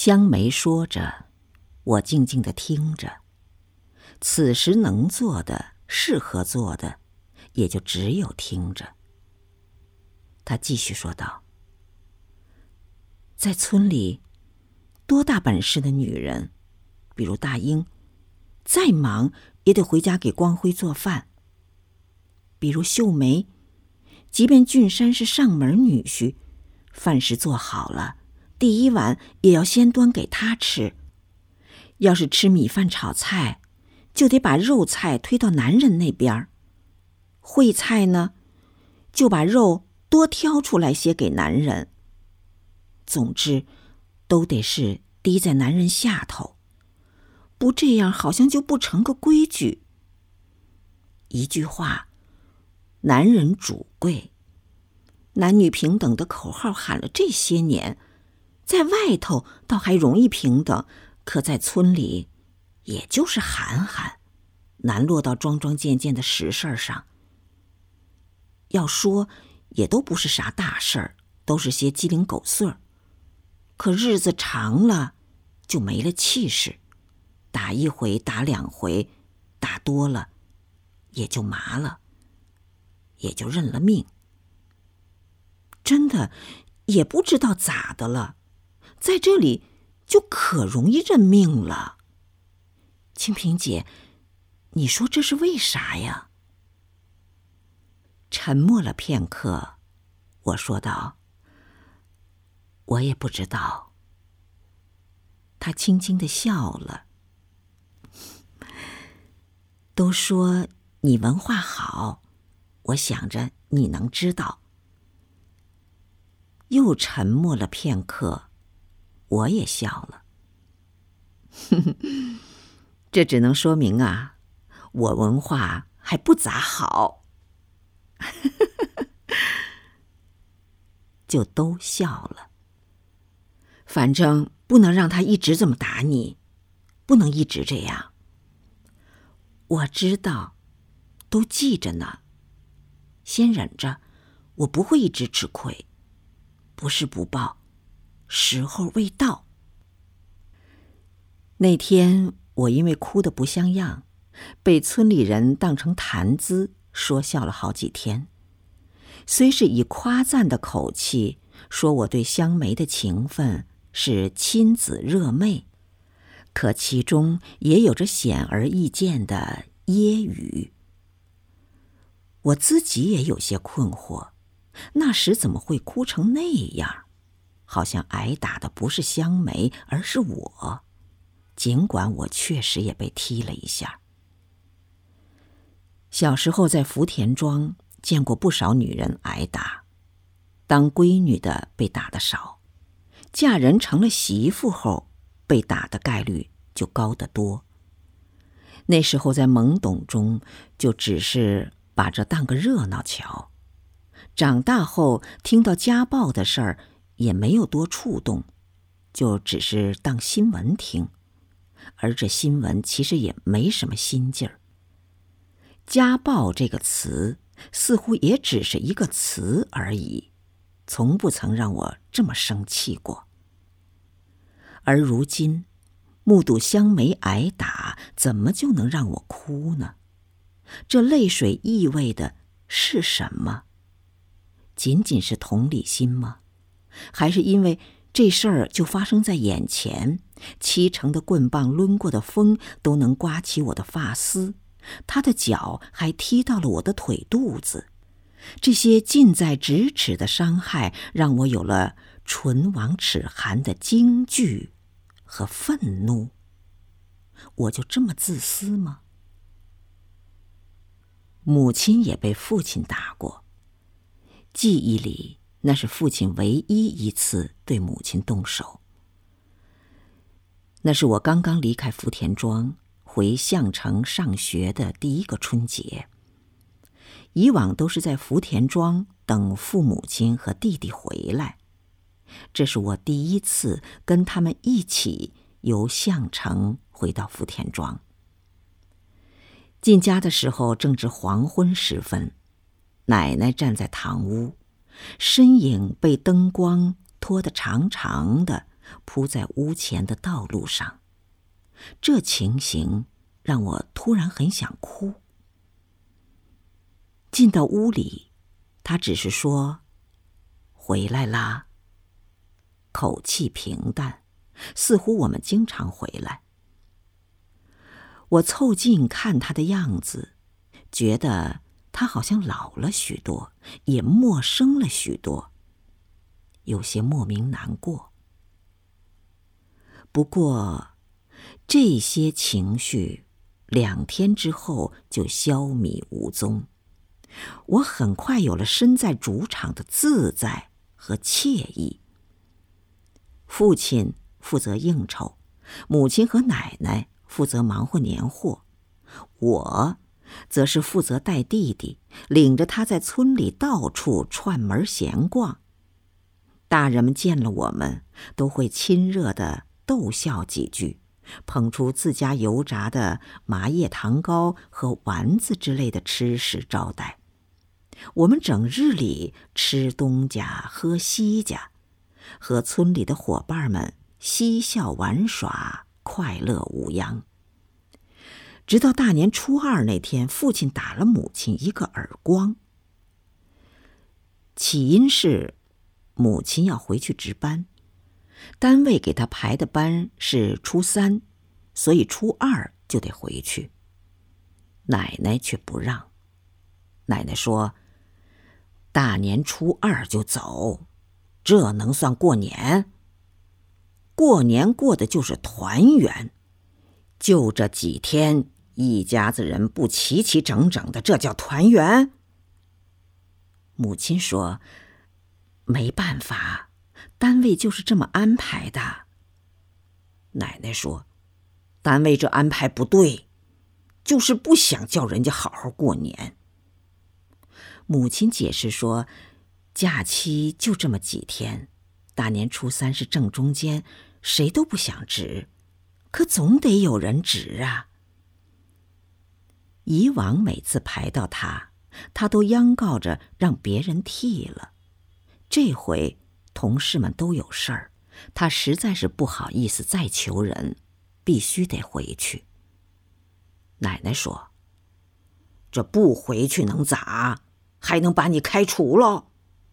香梅说着，我静静地听着。此时能做的、适合做的，也就只有听着。他继续说道：在村里，多大本事的女人，比如大英，再忙也得回家给光辉做饭。比如秀梅，即便俊山是上门女婿，饭食做好了，第一碗也要先端给他吃。要是吃米饭炒菜，就得把肉菜推到男人那边。烩菜呢，就把肉多挑出来些给男人。总之，都得是滴在男人下头，不这样好像就不成个规矩。一句话，男人主贵。男女平等的口号喊了这些年，在外头倒还容易平等，可在村里也就是喊喊，难落到桩桩件件的实事上。要说也都不是啥大事儿，都是些鸡零狗碎儿。可日子长了就没了气势，打一回打两回，打多了也就麻了，也就认了命。真的也不知道咋的了，在这里就可容易认命了。清平姐，你说这是为啥呀？沉默了片刻，我说道：我也不知道。他轻轻地笑了。都说你文化好，我想着你能知道。又沉默了片刻，我也笑了。这只能说明啊，我文化还不咋好。就都笑了。反正不能让他一直这么打你，不能一直这样。我知道，都记着呢。先忍着，我不会一直吃亏。不是不报，时候未到。那天我因为哭得不像样，被村里人当成谈资说笑了好几天。虽是以夸赞的口气说我对香梅的情分是亲子热媚，可其中也有着显而易见的揶揄。我自己也有些困惑，那时怎么会哭成那样？好像挨打的不是香梅，而是我，尽管我确实也被踢了一下。小时候在福田庄见过不少女人挨打，当闺女的被打得少，嫁人成了媳妇后被打的概率就高得多。那时候在懵懂中就只是把这当个热闹瞧，长大后听到家暴的事儿也没有多触动，就只是当新闻听，而这新闻其实也没什么新劲儿。家暴这个词似乎也只是一个词而已，从不曾让我这么生气过。而如今目睹香梅挨打，怎么就能让我哭呢？这泪水意味的是什么？仅仅是同理心吗？还是因为这事儿就发生在眼前，7成的棍棒抡过的风都能刮起我的发丝，他的脚还踢到了我的腿肚子。这些近在咫尺的伤害，让我有了唇亡齿寒的惊惧和愤怒。我就这么自私吗？母亲也被父亲打过，记忆里那是父亲唯一一次对母亲动手。那是我刚刚离开福田庄回项城上学的第一个春节。以往都是在福田庄等父母亲和弟弟回来，这是我第一次跟他们一起由项城回到福田庄。进家的时候正值黄昏时分，奶奶站在堂屋，身影被灯光拖得长长的， 铺在屋前的道路上。这情形让我突然很想哭。进到屋里，他只是说：“回来啦。”口气平淡，似乎我们经常回来。我凑近看他的样子，觉得他好像老了许多，也陌生了许多，有些莫名难过。不过，这些情绪2天之后就消弭无踪。我很快有了身在主场的自在和惬意。父亲负责应酬，母亲和奶奶负责忙活年货，我则是负责带弟弟，领着他在村里到处串门闲逛。大人们见了我们，都会亲热地逗笑几句，捧出自家油炸的麻叶糖糕和丸子之类的吃食招待。我们整日里吃东家喝西家，和村里的伙伴们嬉笑玩耍，快乐无央。直到大年初2那天，父亲打了母亲一个耳光。起因是母亲要回去值班，单位给她排的班是初3，所以初2就得回去。奶奶却不让。奶奶说：“大年初2就走，这能算过年？过年过的就是团圆，就这几天，一家子人不齐齐整整的，这叫团圆？”母亲说：“没办法，单位就是这么安排的。”奶奶说：“单位这安排不对，就是不想叫人家好好过年。”母亲解释说，假期就这么几天，大年初3是正中间，谁都不想值，可总得有人值啊。以往每次排到他都央告着让别人替了。这回同事们都有事儿，他实在是不好意思再求人，必须得回去。奶奶说：“这不回去能咋？还能把你开除了？”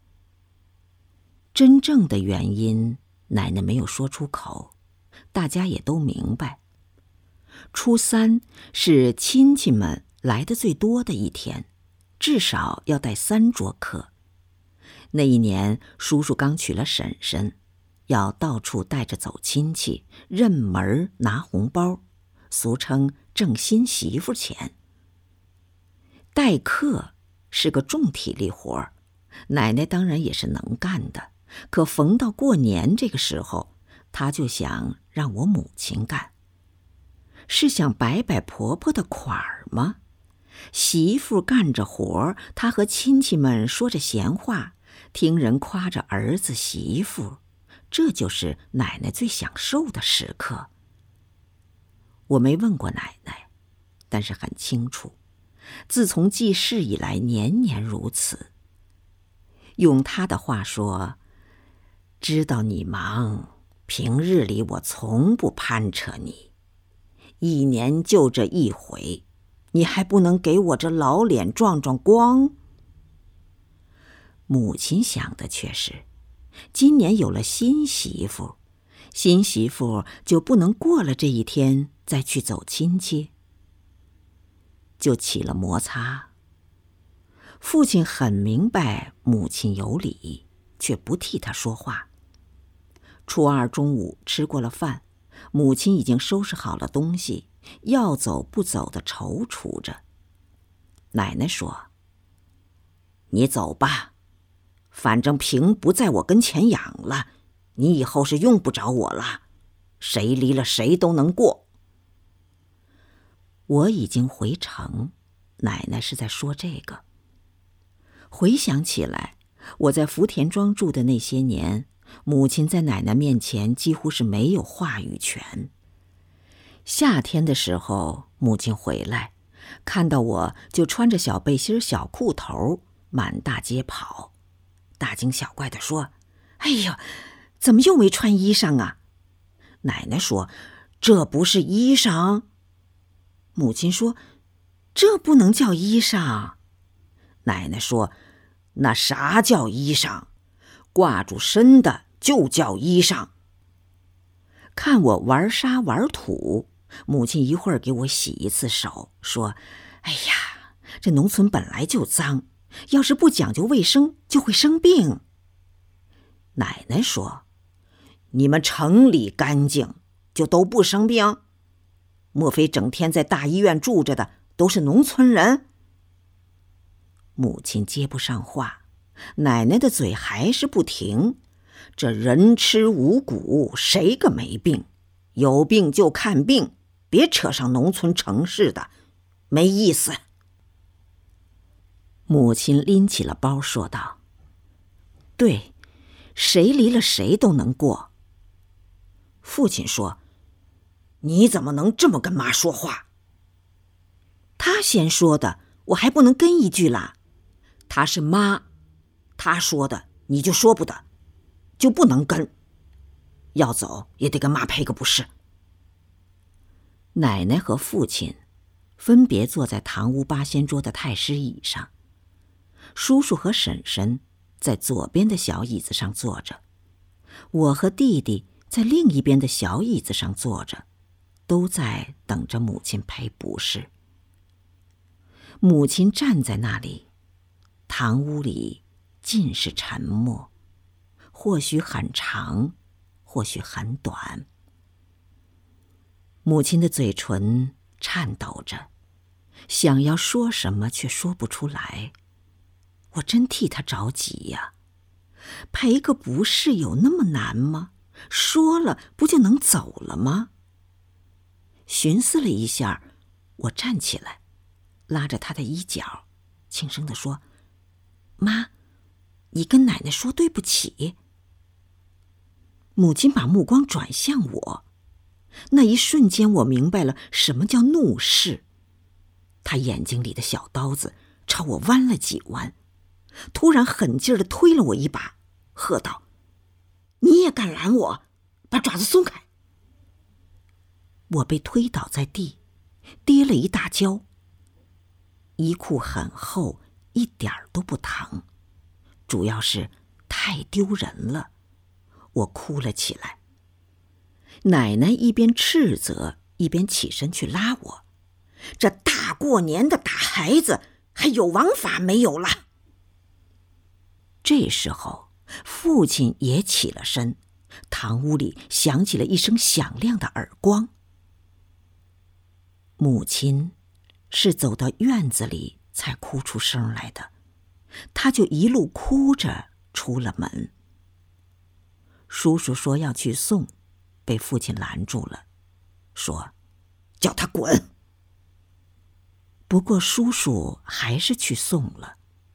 真正的原因，奶奶没有说出口，大家也都明白。初3是亲戚们来的最多的一天，至少要带3桌客。那一年，叔叔刚娶了婶婶，要到处带着走亲戚，认门拿红包，俗称挣新媳妇钱。待客是个重体力活，奶奶当然也是能干的，可逢到过年这个时候，她就想让我母亲干。是想摆摆婆婆的款儿吗？媳妇干着活，她和亲戚们说着闲话，听人夸着儿子媳妇，这就是奶奶最享受的时刻。我没问过奶奶，但是很清楚，自从记事以来，年年如此。用她的话说，知道你忙，平日里我从不攀扯你，一年就这一回，你还不能给我这老脸壮壮光？母亲想的却是，今年有了新媳妇，新媳妇就不能过了这一天再去走亲戚，就起了摩擦。父亲很明白母亲有理，却不替他说话。初2中午吃过了饭，母亲已经收拾好了东西，要走不走的踌躇着。奶奶说：“你走吧，反正平不在我跟前养了，你以后是用不着我了，谁离了谁都能过。”我已经回城，奶奶是在说这个。回想起来，我在福田庄住的那些年，母亲在奶奶面前几乎是没有话语权。夏天的时候，母亲回来，看到我就穿着小背心小裤头满大街跑，大惊小怪地说：“哎呦，怎么又没穿衣裳啊？ 奶奶说：“这不是衣裳。”母亲说：“这不能叫衣裳。”奶奶说：“那啥叫衣裳？挂住身的就叫衣裳。”看我玩沙玩土，母亲一会儿给我洗一次手，说：“哎呀，这农村本来就脏，要是不讲究卫生，就会生病。”奶奶说：“你们城里干净，就都不生病？莫非整天在大医院住着的都是农村人？”母亲接不上话，奶奶的嘴还是不停。这人吃五谷，谁个没病？有病就看病，别扯上农村城市的，没意思。母亲拎起了包说道：“对，谁离了谁都能过。”父亲说：“你怎么能这么跟妈说话？”他先说的，我还不能跟一句啦。他是妈，他说的你就说不得，就不能跟，要走也得跟妈赔个不是。奶奶和父亲分别坐在堂屋八仙桌的太师椅上，叔叔和婶婶在左边的小椅子上坐着，我和弟弟在另一边的小椅子上坐着，都在等着母亲赔不是。母亲站在那里，堂屋里尽是沉默，或许很长，或许很短。母亲的嘴唇颤抖着，想要说什么却说不出来。我真替她着急呀！赔个不是有那么难吗？说了不就能走了吗？寻思了一下，我站起来，拉着她的衣角，轻声地说：“妈，你跟奶奶说对不起。”母亲把目光转向我，那一瞬间我明白了什么叫怒视。她眼睛里的小刀子朝我弯了几弯，突然狠劲儿地推了我一把，喝道：“你也敢拦我？把爪子松开！”我被推倒在地，跌了一大跤。衣裤很厚，一点儿都不疼，主要是太丢人了，我哭了起来。奶奶一边斥责，一边起身去拉我：“这大过年的打孩子，还有王法没有了？”这时候父亲也起了身，堂屋里响起了一声响亮的耳光。母亲是走到院子里才哭出声来的，她就一路哭着出了门。叔叔说要去送，被父亲拦住了，说：“叫他滚。”不过叔叔还是去送了。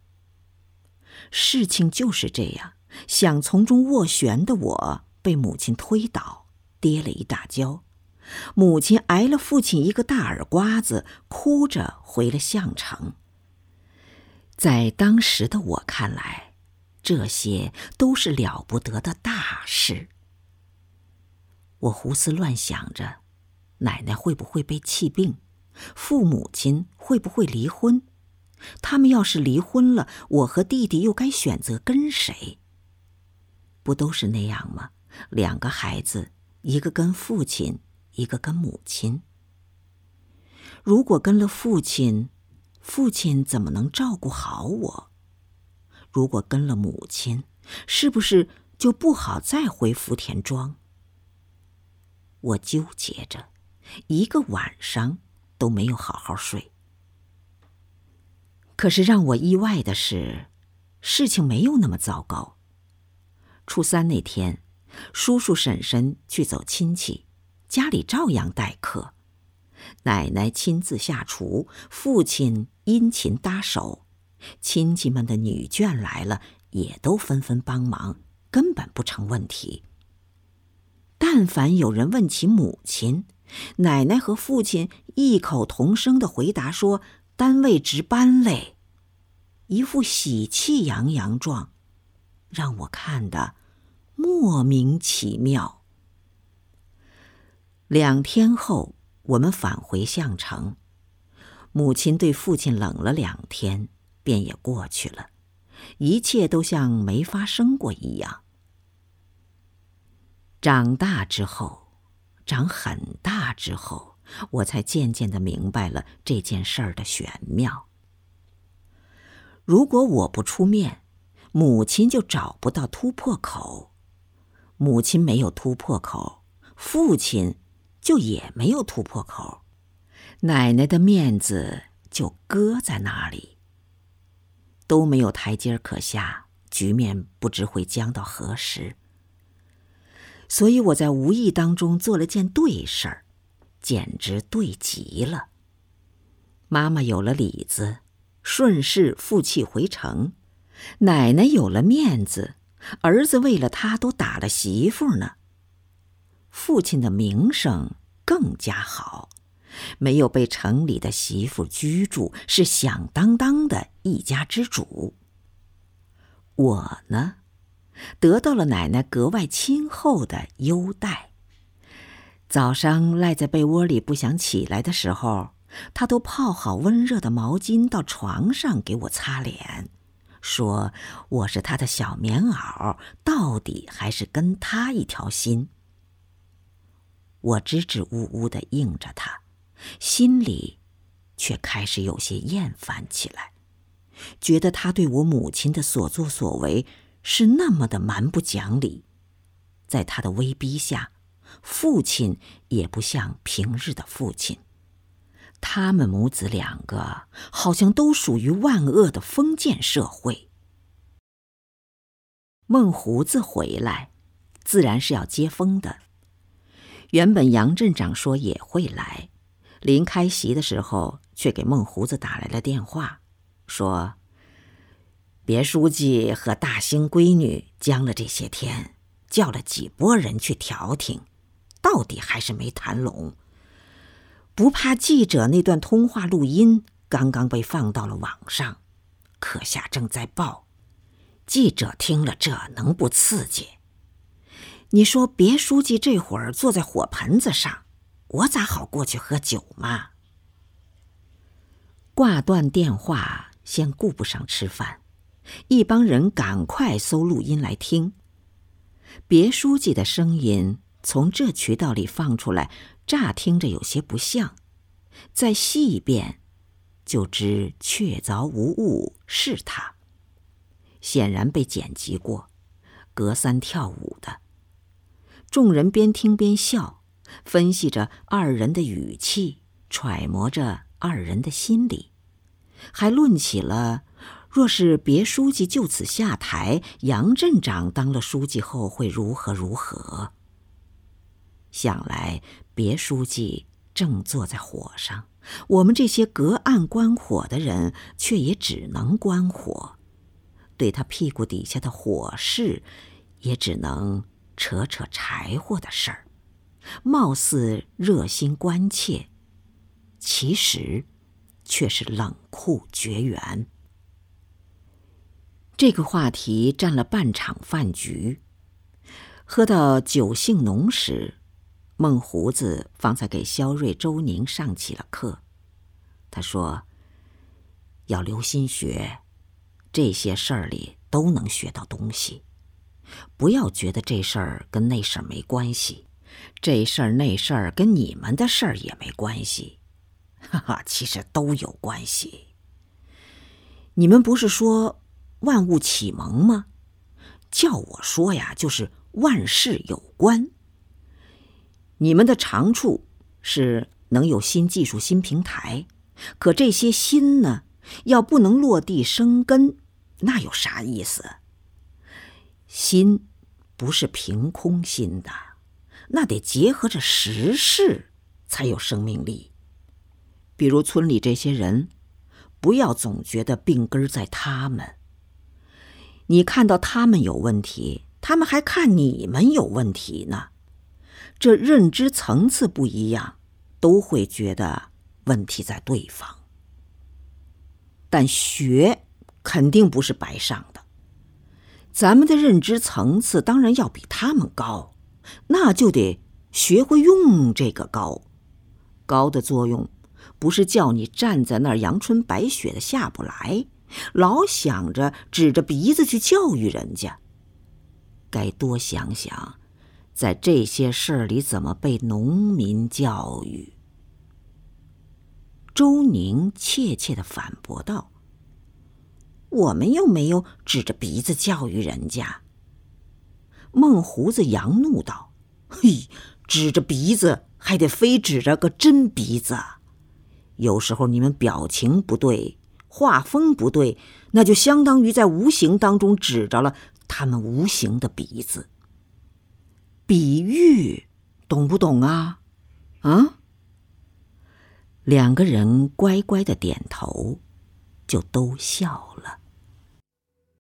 事情就是这样，想从中斡旋的我被母亲推倒，跌了一大跤。母亲挨了父亲一个大耳刮子，哭着回了项城。在当时的我看来，这些都是了不得的大事。我胡思乱想着，奶奶会不会被气病？父母亲会不会离婚？他们要是离婚了，我和弟弟又该选择跟谁？不都是那样吗？两个孩子，一个跟父亲，一个跟母亲。如果跟了父亲，父亲怎么能照顾好我？如果跟了母亲，是不是就不好再回福田庄？我纠结着，一个晚上都没有好好睡。可是让我意外的是，事情没有那么糟糕。初三那天，叔叔婶婶去走亲戚，家里照样待客。奶奶亲自下厨，父亲殷勤搭手，亲戚们的女眷来了，也都纷纷帮忙，根本不成问题。但凡有人问起母亲，奶奶和父亲异口同声地回答说：“单位值班嘞。”一副喜气洋洋状，让我看得莫名其妙。 2天后，我们返回项城，母亲对父亲冷了2天，便也过去了，一切都像没发生过一样。长大之后，长很大之后，我才渐渐地明白了这件事儿的玄妙。如果我不出面，母亲就找不到突破口；母亲没有突破口，父亲就也没有突破口，奶奶的面子就搁在那里，都没有台阶可下，局面不知会僵到何时。所以我在无意当中做了件对事儿，简直对极了。妈妈有了里子，顺势负气回城；奶奶有了面子，儿子为了她都打了媳妇呢。父亲的名声更加好，没有被城里的媳妇居住，是响当当的一家之主。我呢，得到了奶奶格外亲厚的优待。早上赖在被窝里不想起来的时候，她都泡好温热的毛巾到床上给我擦脸，说我是她的小棉袄，到底还是跟她一条心。我支支吾吾地应着她，心里却开始有些厌烦起来，觉得她对我母亲的所作所为是那么的蛮不讲理。在她的威逼下，父亲也不像平日的父亲，他们母子2个好像都属于万恶的封建社会。孟胡子回来，自然是要接风的。原本杨镇长说也会来，临开席的时候却给孟胡子打来了电话，说别书记和大兴闺女僵了这些天，叫了几拨人去调停，到底还是没谈拢。不怕记者那段通话录音刚刚被放到了网上，课下正在报，记者听了这能不刺激？你说别书记这会儿坐在火盆子上，我咋好过去喝酒嘛？挂断电话，先顾不上吃饭，一帮人赶快搜录音来听。别书记的声音从这渠道里放出来，乍听着有些不像，再细一遍就知确凿无误是他。显然被剪辑过，隔三跳五的。众人边听边笑，分析着2人的语气，揣摩着2人的心理，还论起了若是别书记就此下台，杨镇长当了书记后会如何如何。想来别书记正坐在火上，我们这些隔岸观火的人却也只能观火，对他屁股底下的火势也只能扯扯柴火的事儿，貌似热心关切，其实却是冷酷绝缘。这个话题占了半场饭局，喝到酒兴浓时，孟胡子方才给肖瑞、周宁上起了课。他说要留心学，这些事儿里都能学到东西，不要觉得这事儿跟那事儿没关系，这事儿那事儿跟你们的事儿也没关系，哈哈，其实都有关系。你们不是说万物启蒙吗？叫我说呀，就是万事有关。你们的长处是能有新技术、新平台，可这些新呢，要不能落地生根，那有啥意思？新不是凭空新的，那得结合着时事才有生命力。比如村里这些人，不要总觉得病根在他们。你看到他们有问题，他们还看你们有问题呢。这认知层次不一样，都会觉得问题在对方。但学肯定不是白上的，咱们的认知层次当然要比他们高，那就得学会用这个高。高的作用不是叫你站在那儿阳春白雪的下不来，老想着指着鼻子去教育人家。该多想想，在这些事儿里怎么被农民教育。周宁怯怯地反驳道：“我们又没有指着鼻子教育人家。”孟胡子扬怒道：“嘿，指着鼻子还得非指着个真鼻子。有时候你们表情不对，画风不对，那就相当于在无形当中指着了他们无形的鼻子。比喻，懂不懂啊？啊？”两个人乖乖的点头，就都笑了。